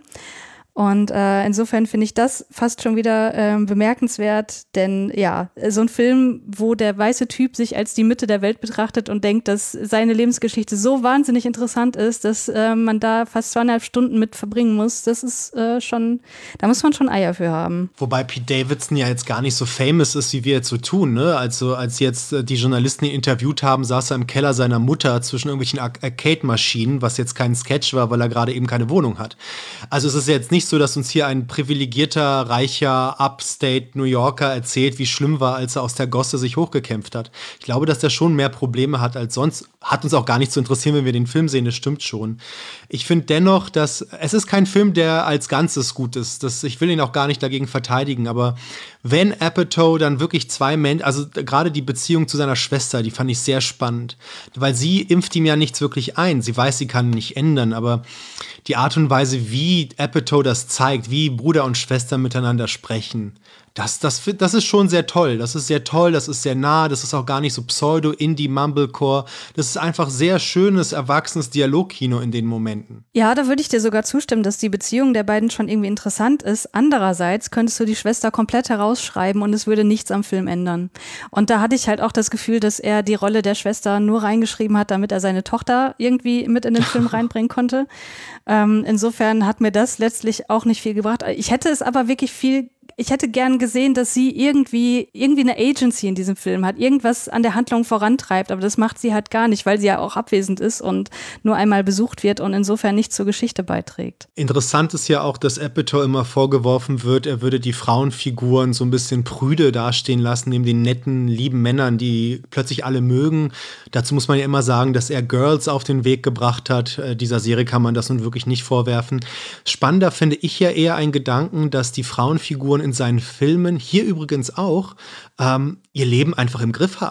Und äh, insofern finde ich das fast schon wieder äh, bemerkenswert, denn ja, so ein Film, wo der weiße Typ sich als die Mitte der Welt betrachtet und denkt, dass seine Lebensgeschichte so wahnsinnig interessant ist, dass äh, man da fast zweieinhalb Stunden mit verbringen muss, das ist äh, schon, da muss man schon Eier für haben. Wobei Pete Davidson ja jetzt gar nicht so famous ist, wie wir jetzt so tun, ne? Also als jetzt äh, die Journalisten ihn interviewt haben, saß er im Keller seiner Mutter zwischen irgendwelchen Ar- Arcade-Maschinen, was jetzt kein Sketch war, weil er gerade eben keine Wohnung hat. Also es ist jetzt nicht so, dass uns hier ein privilegierter, reicher Upstate New Yorker erzählt, wie schlimm war, als er aus der Gosse sich hochgekämpft hat. Ich glaube, dass der schon mehr Probleme hat als sonst. Hat uns auch gar nicht zu interessieren, wenn wir den Film sehen, das stimmt schon. Ich finde dennoch, dass es ist kein Film, der als Ganzes gut ist. Das, ich will ihn auch gar nicht dagegen verteidigen, aber wenn Apatow dann wirklich zwei Menschen, also gerade die Beziehung zu seiner Schwester, die fand ich sehr spannend, weil sie impft ihm ja nichts wirklich ein. Sie weiß, sie kann ihn nicht ändern, aber die Art und Weise, wie Apatow das zeigt, wie Bruder und Schwester miteinander sprechen, Das, das, das ist schon sehr toll. Das ist sehr toll, das ist sehr nah, das ist auch gar nicht so Pseudo-Indie-Mumblecore. Das ist einfach sehr schönes, erwachsenes Dialogkino in den Momenten. Ja, da würde ich dir sogar zustimmen, dass die Beziehung der beiden schon irgendwie interessant ist. Andererseits könntest du die Schwester komplett herausschreiben und es würde nichts am Film ändern. Und da hatte ich halt auch das Gefühl, dass er die Rolle der Schwester nur reingeschrieben hat, damit er seine Tochter irgendwie mit in den Film reinbringen konnte. Ähm, insofern hat mir das letztlich auch nicht viel gebracht. Ich hätte es aber wirklich viel Ich hätte gern gesehen, dass sie irgendwie, irgendwie eine Agency in diesem Film hat, irgendwas an der Handlung vorantreibt, aber das macht sie halt gar nicht, weil sie ja auch abwesend ist und nur einmal besucht wird und insofern nicht zur Geschichte beiträgt. Interessant ist ja auch, dass Apatow immer vorgeworfen wird, er würde die Frauenfiguren so ein bisschen prüde dastehen lassen, neben den netten, lieben Männern, die plötzlich alle mögen. Dazu muss man ja immer sagen, dass er Girls auf den Weg gebracht hat. Äh, dieser Serie kann man das nun wirklich nicht vorwerfen. Spannender finde ich ja eher einen Gedanken, dass die Frauenfiguren in seinen Filmen, hier übrigens auch, ähm, ihr Leben einfach im Griff haben.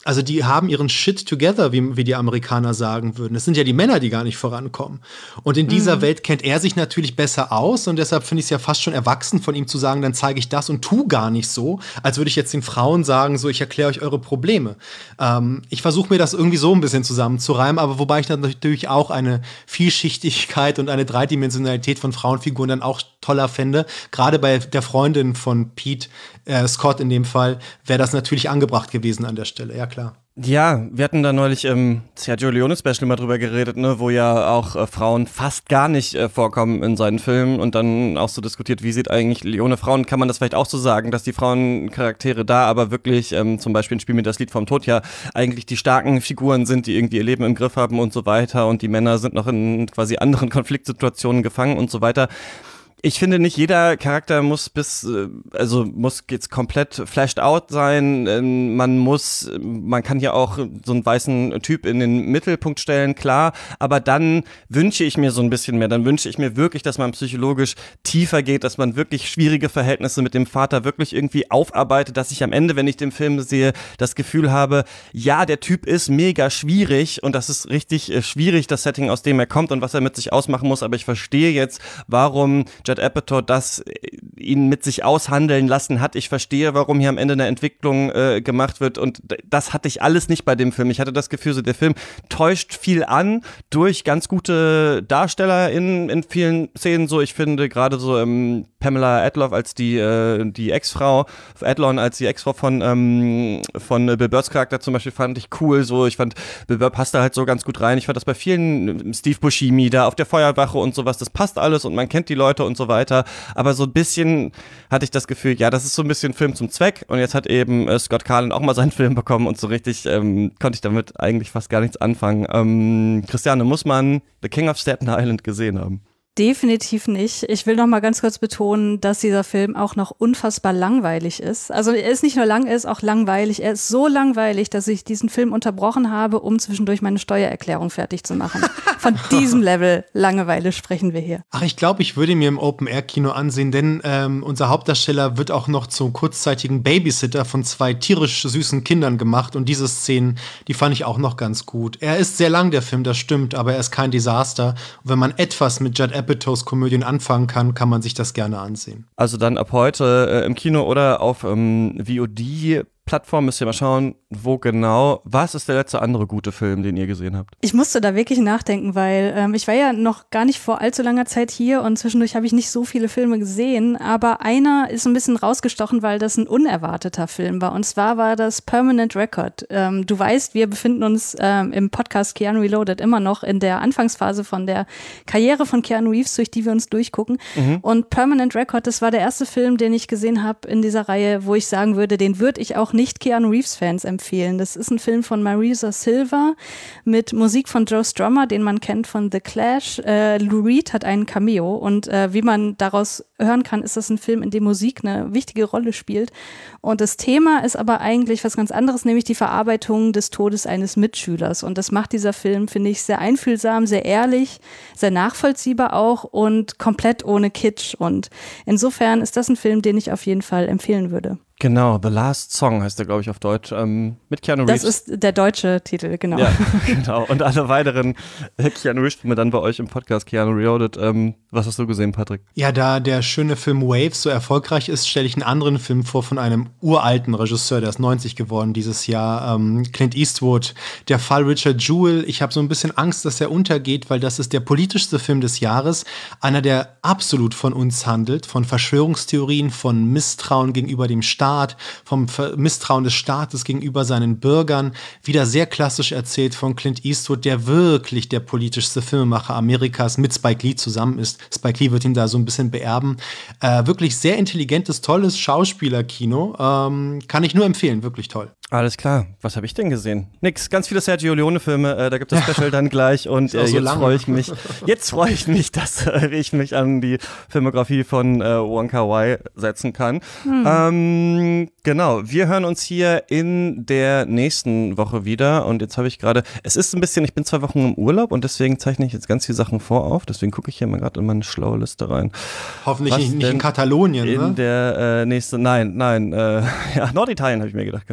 Also die haben ihren Shit together, wie, wie die Amerikaner sagen würden. Es sind ja die Männer, die gar nicht vorankommen. Und in dieser mhm. Welt kennt er sich natürlich besser aus und deshalb finde ich es ja fast schon erwachsen von ihm zu sagen, dann zeige ich das und tu gar nicht so, als würde ich jetzt den Frauen sagen, so ich erkläre euch eure Probleme. Ähm, ich versuche mir das irgendwie so ein bisschen zusammenzureimen, aber wobei ich dann natürlich auch eine Vielschichtigkeit und eine Dreidimensionalität von Frauenfiguren dann auch toller fände. Gerade bei der Freundin von Pete, äh, Scott in dem Fall, wäre das natürlich angebracht gewesen an der Stelle, ja klar. Ja, wir hatten da neulich im Sergio Leone-Special mal drüber geredet, ne, wo ja auch äh, Frauen fast gar nicht äh, vorkommen in seinen Filmen und dann auch so diskutiert, wie sieht eigentlich Leone Frauen, kann man das vielleicht auch so sagen, dass die Frauencharaktere da aber wirklich, ähm, zum Beispiel ein Spiel mit das Lied vom Tod ja eigentlich die starken Figuren sind, die irgendwie ihr Leben im Griff haben und so weiter und die Männer sind noch in quasi anderen Konfliktsituationen gefangen und so weiter. Ich finde, nicht jeder Charakter muss bis, also muss jetzt komplett flashed out sein. Man muss, man kann ja auch so einen weißen Typ in den Mittelpunkt stellen, klar. Aber dann wünsche ich mir so ein bisschen mehr. Dann wünsche ich mir wirklich, dass man psychologisch tiefer geht, dass man wirklich schwierige Verhältnisse mit dem Vater wirklich irgendwie aufarbeitet, dass ich am Ende, wenn ich den Film sehe, das Gefühl habe, ja, der Typ ist mega schwierig und das ist richtig schwierig, das Setting, aus dem er kommt und was er mit sich ausmachen muss. Aber ich verstehe jetzt, warum Judd Apatow das ihn mit sich aushandeln lassen hat. Ich verstehe, warum hier am Ende eine Entwicklung äh, gemacht wird und das hatte ich alles nicht bei dem Film. Ich hatte das Gefühl, so der Film täuscht viel an durch ganz gute Darsteller in, in vielen Szenen. So, ich finde gerade so ähm, Pamela Adlon als die, äh, die Ex-Frau, Adlon als die Ex-Frau von, ähm, von Bill Burrs Charakter zum Beispiel fand ich cool. So, ich fand, Bill Burr passt da halt so ganz gut rein. Ich fand das bei vielen, Steve Buscemi da auf der Feuerwache und sowas, das passt alles und man kennt die Leute und so weiter. Aber so ein bisschen hatte ich das Gefühl, ja, das ist so ein bisschen Film zum Zweck und jetzt hat eben äh, Scott Carlin auch mal seinen Film bekommen und so richtig ähm, konnte ich damit eigentlich fast gar nichts anfangen. Ähm, Christiane, muss man The King of Staten Island gesehen haben? Definitiv nicht. Ich will noch mal ganz kurz betonen, dass dieser Film auch noch unfassbar langweilig ist. Also er ist nicht nur lang, er ist auch langweilig. Er ist so langweilig, dass ich diesen Film unterbrochen habe, um zwischendurch meine Steuererklärung fertig zu machen. Von diesem Level Langeweile sprechen wir hier. Ach, ich glaube, ich würde mir im Open-Air-Kino ansehen, denn ähm, unser Hauptdarsteller wird auch noch zum kurzzeitigen Babysitter von zwei tierisch süßen Kindern gemacht und diese Szenen, die fand ich auch noch ganz gut. Er ist sehr lang, der Film, das stimmt, aber er ist kein Desaster. Und wenn man etwas mit Judd Apatows Komödien anfangen kann, kann man sich das gerne ansehen. Also dann ab heute äh, im Kino oder auf ähm, V O D-Plattform, müsst ihr mal schauen, wo genau. Was ist der letzte andere gute Film, den ihr gesehen habt? Ich musste da wirklich nachdenken, weil ähm, ich war ja noch gar nicht vor allzu langer Zeit hier und zwischendurch habe ich nicht so viele Filme gesehen, aber einer ist ein bisschen rausgestochen, weil das ein unerwarteter Film war und zwar war das Permanent Record. Ähm, du weißt, wir befinden uns ähm, im Podcast Keanu Reloaded immer noch in der Anfangsphase von der Karriere von Keanu Reeves, durch die wir uns durchgucken mhm. und Permanent Record, das war der erste Film, den ich gesehen habe in dieser Reihe, wo ich sagen würde, den würde ich auch nicht Keanu Reeves-Fans empfehlen. Das ist ein Film von Marisa Silva mit Musik von Joe Strummer, den man kennt von The Clash. Äh, Lou Reed hat einen Cameo und äh, wie man daraus hören kann, ist das ein Film, in dem Musik eine wichtige Rolle spielt. Und das Thema ist aber eigentlich was ganz anderes, nämlich die Verarbeitung des Todes eines Mitschülers. Und das macht dieser Film, finde ich, sehr einfühlsam, sehr ehrlich, sehr nachvollziehbar auch und komplett ohne Kitsch. Und insofern ist das ein Film, den ich auf jeden Fall empfehlen würde. Genau, The Last Song heißt der, glaube ich, auf Deutsch, ähm, mit Keanu Reeves. Das ist der deutsche Titel, genau. Ja, genau. Und alle weiteren äh, Keanu Reeves-Filme dann bei euch im Podcast Keanu Reloaded. Ähm, was hast du gesehen, Patrick? Ja, da der schöne Film Waves so erfolgreich ist, stelle ich einen anderen Film vor von einem uralten Regisseur, der ist neunzig geworden dieses Jahr, ähm, Clint Eastwood, der Fall Richard Jewell. Ich habe so ein bisschen Angst, dass er untergeht, weil das ist der politischste Film des Jahres, einer, der absolut von uns handelt, von Verschwörungstheorien, von Misstrauen gegenüber dem Staat, vom Misstrauen des Staates gegenüber seinen Bürgern, wieder sehr klassisch erzählt von Clint Eastwood, der wirklich der politischste Filmemacher Amerikas mit Spike Lee zusammen ist. Spike Lee wird ihn da so ein bisschen beerben. Äh, wirklich sehr intelligentes, tolles Schauspielerkino. Ähm, kann ich nur empfehlen, wirklich toll. Alles klar. Was habe ich denn gesehen? Nix. Ganz viele Sergio Leone-Filme. Äh, da gibt es das Special dann gleich. Und äh, so jetzt freue ich mich. Jetzt freue ich mich, dass äh, ich mich an die Filmografie von äh, Wong Kar-wai setzen kann. Hm. Ähm, genau. Wir hören uns hier in der nächsten Woche wieder. Und jetzt habe ich gerade. Es ist ein bisschen. Ich bin zwei Wochen im Urlaub und deswegen zeichne ich jetzt ganz viele Sachen vorauf. Deswegen gucke ich hier mal gerade in meine schlaue Liste rein. Hoffentlich nicht, nicht in Katalonien, in ne? In der äh, nächste. Nein, nein. Äh, ja, Norditalien habe ich mir gedacht, könnte ich da mal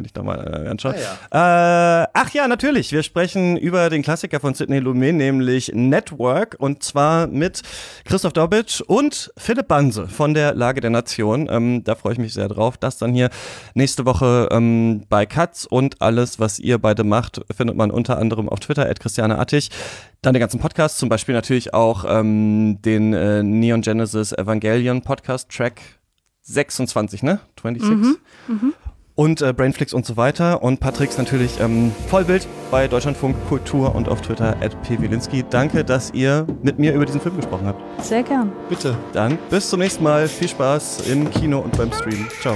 äh, anschauen. Ah, ja. Äh, ach ja, natürlich. Wir sprechen über den Klassiker von Sidney Lumet, nämlich Network. Und zwar mit Christoph Dobitsch und Philipp Banse von der Lage der Nation. Ähm, da freue ich mich sehr drauf. Das dann hier nächste Woche ähm, bei Katz. Und alles, was ihr beide macht, findet man unter anderem auf Twitter, at Christiane Attig. Dann den ganzen Podcast, zum Beispiel natürlich auch ähm, den äh, Neon Genesis Evangelion Podcast, Track sechsundzwanzig, ne? sechsundzwanzig. Mhm, mhm. Und äh, Brainflix und so weiter. Und Patricks natürlich ähm, Vollbild bei Deutschlandfunk Kultur und auf Twitter at p wilinski. Danke, dass ihr mit mir über diesen Film gesprochen habt. Sehr gern. Bitte. Dann bis zum nächsten Mal. Viel Spaß im Kino und beim Streamen. Ciao.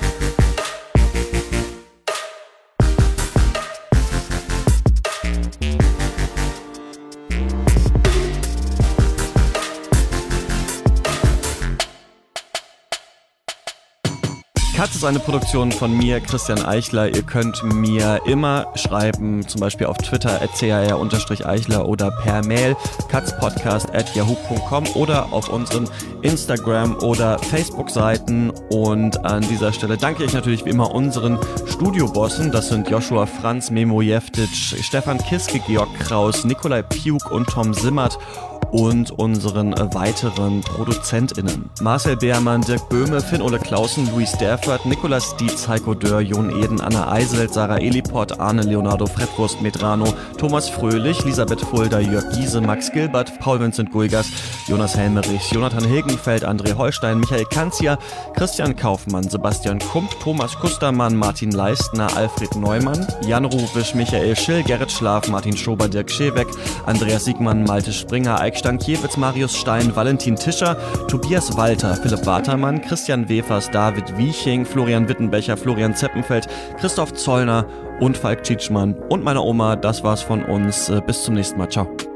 Katz ist eine Produktion von mir, Christian Eichler. Ihr könnt mir immer schreiben, zum Beispiel auf Twitter at c a r eichler oder per Mail katzpodcast at yahoo punkt com oder auf unseren Instagram- oder Facebook-Seiten. Und an dieser Stelle danke ich natürlich wie immer unseren Studiobossen. Das sind Joshua Franz, Memo Jeftic, Stefan Kiske, Georg Kraus, Nikolai Piuk und Tom Simmert. Und unseren weiteren ProduzentInnen. Marcel Beermann, Dirk Böhme, Finn-Ole Clausen, Luis Derfert, Nikolas Dietz, Heiko Dörr, Jon Eden, Anna Eiselt, Sarah Eliport, Arne Leonardo, Fredwurst Medrano, Thomas Fröhlich, Elisabeth Fulda, Jörg Giese, Max Gilbert, Paul Vincent Guigas, Jonas Helmerich, Jonathan Hilgenfeld, André Holstein, Michael Kanzia, Christian Kaufmann, Sebastian Kump, Thomas Kustermann, Martin Leistner, Alfred Neumann, Jan Rubisch, Michael Schill, Gerrit Schlaf, Martin Schober, Dirk Scheweck, Andreas Siegmann, Malte Springer, Eik Stankiewicz, Marius Stein, Valentin Tischer, Tobias Walter, Philipp Watermann, Christian Wefers, David Wieching, Florian Wittenbecher, Florian Zeppenfeld, Christoph Zollner und Falk Tschitschmann und meine Oma. Das war's von uns. Bis zum nächsten Mal. Ciao.